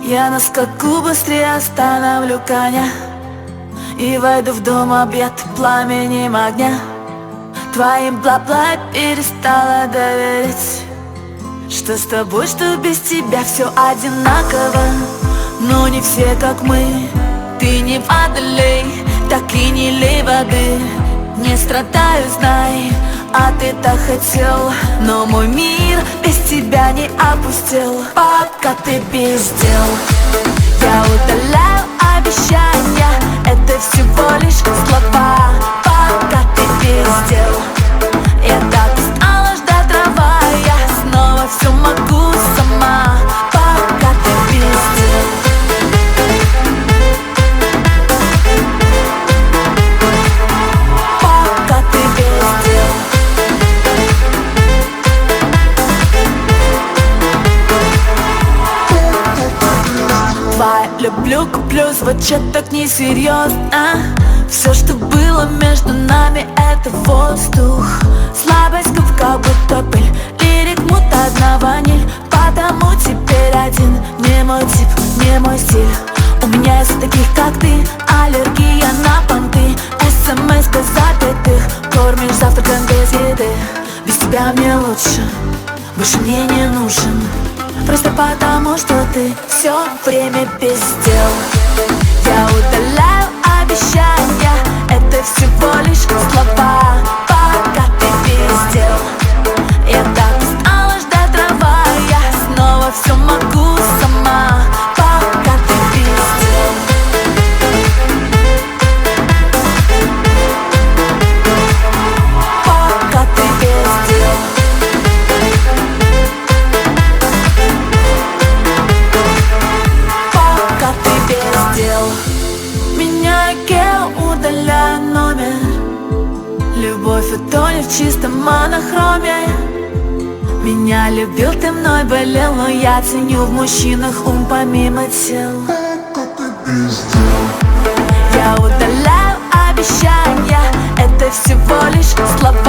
Я на скаку быстрее остановлю коня и войду в дом, объят пламенем огня. Твоим бла-бла перестала доверять, что с тобой, что без тебя все одинаково. Но не все как мы, ты не водолей, так и не лей воды. Не страдаю, знай, а ты так хотел. Но мой мир без тебя не опустел. Пока ты без дел, я удаляю обещания, это всего лишь слова. Пока ты без дел, я так устала ждать трава, я снова все могу сама. Пока ты без дел. Пока ты без дел. Твоя люблю, куплю, звучит так несерьезно. Все, что было между нами, это воздух. Слабость, как будто пыль, лирик, мутная ваниль. Потому теперь один, не мой тип, не мой стиль. У меня из таких, как ты, аллергия на понты. СМС-ка запятых, кормишь завтраком без еды. Без тебя мне лучше, больше мне не нужен. Просто потому, что ты все время без дел. Я удаляю обещания, это всего лишь слова. Пока ты без дел, я так устала ждать трава, я снова все могу сама. Пока ты без дел. Пока ты без дел. Пока ты без дел. Меняю гео, удаляю номер. Любовь утонет в чистом монохроме. Меня любил, ты мной болел, но я ценю в мужчинах ум помимо тел. Я удаляю обещания, это всего лишь слова.